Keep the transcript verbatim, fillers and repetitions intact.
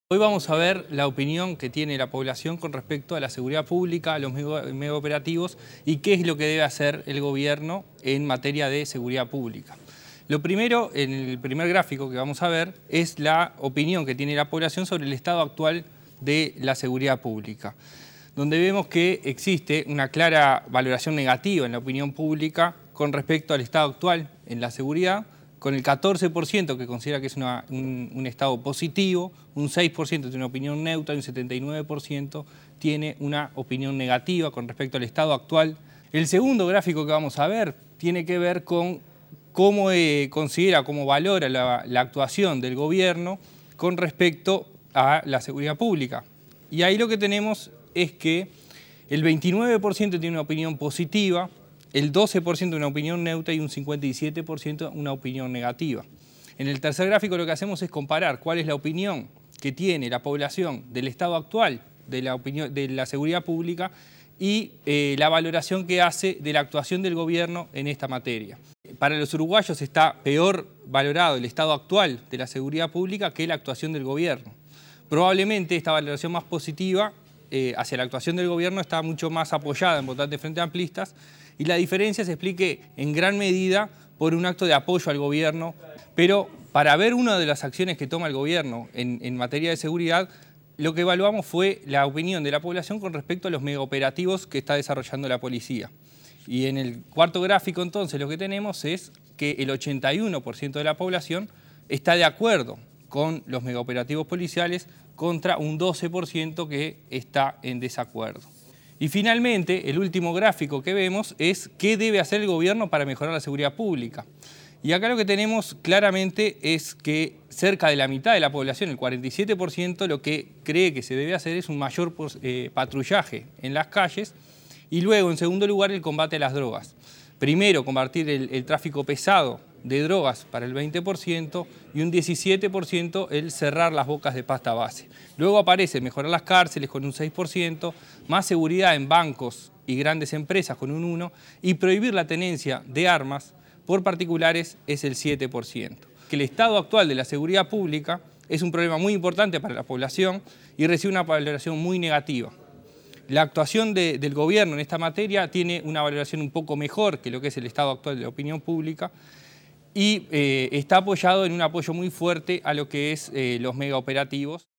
Hoy vamos a ver la opinión que tiene la población con respecto a la seguridad pública, a los megaoperativos y qué es lo que debe hacer el gobierno en materia de seguridad pública. Lo primero, en el primer gráfico que vamos a ver, es la opinión que tiene la población sobre el estado actual de la seguridad pública, donde vemos que existe una clara valoración negativa en la opinión pública con respecto al estado actual en la seguridad, con el catorce por ciento que considera que es una, un, un estado positivo, un seis por ciento tiene una opinión neutra y un setenta y nueve por ciento tiene una opinión negativa con respecto al estado actual. El segundo gráfico que vamos a ver tiene que ver con cómo eh, considera, cómo valora la, la actuación del gobierno con respecto a la seguridad pública. Y ahí lo que tenemos es que el veintinueve por ciento tiene una opinión positiva, el doce por ciento una opinión neutra y un cincuenta y siete por ciento una opinión negativa. En el tercer gráfico lo que hacemos es comparar cuál es la opinión que tiene la población del estado actual de la, opinión, de la seguridad pública y eh, la valoración que hace de la actuación del gobierno en esta materia. Para los uruguayos está peor valorado el estado actual de la seguridad pública que la actuación del gobierno. Probablemente esta valoración más positiva eh, hacia la actuación del gobierno está mucho más apoyada en votantes frente amplistas y la diferencia se explique en gran medida por un acto de apoyo al gobierno. Pero para ver una de las acciones que toma el gobierno en, en materia de seguridad, lo que evaluamos fue la opinión de la población con respecto a los megaoperativos que está desarrollando la policía. Y en el cuarto gráfico entonces lo que tenemos es que el ochenta y uno por ciento de la población está de acuerdo con los megaoperativos policiales contra un doce por ciento que está en desacuerdo. Y finalmente, el último gráfico que vemos es qué debe hacer el gobierno para mejorar la seguridad pública. Y acá lo que tenemos claramente es que cerca de la mitad de la población, el cuarenta y siete por ciento, lo que cree que se debe hacer es un mayor eh, patrullaje en las calles y luego, en segundo lugar, el combate a las drogas. Primero, combatir el, el tráfico pesado de drogas para el veinte por ciento y un diecisiete por ciento el cerrar las bocas de pasta base. Luego aparece mejorar las cárceles con un seis por ciento, más seguridad en bancos y grandes empresas con un uno por ciento y prohibir la tenencia de armas por particulares es el siete por ciento. Que el estado actual de la seguridad pública es un problema muy importante para la población y recibe una valoración muy negativa. La actuación de, del gobierno en esta materia tiene una valoración un poco mejor que lo que es el estado actual de la opinión pública y eh, está apoyado en un apoyo muy fuerte a lo que es eh, los megaoperativos.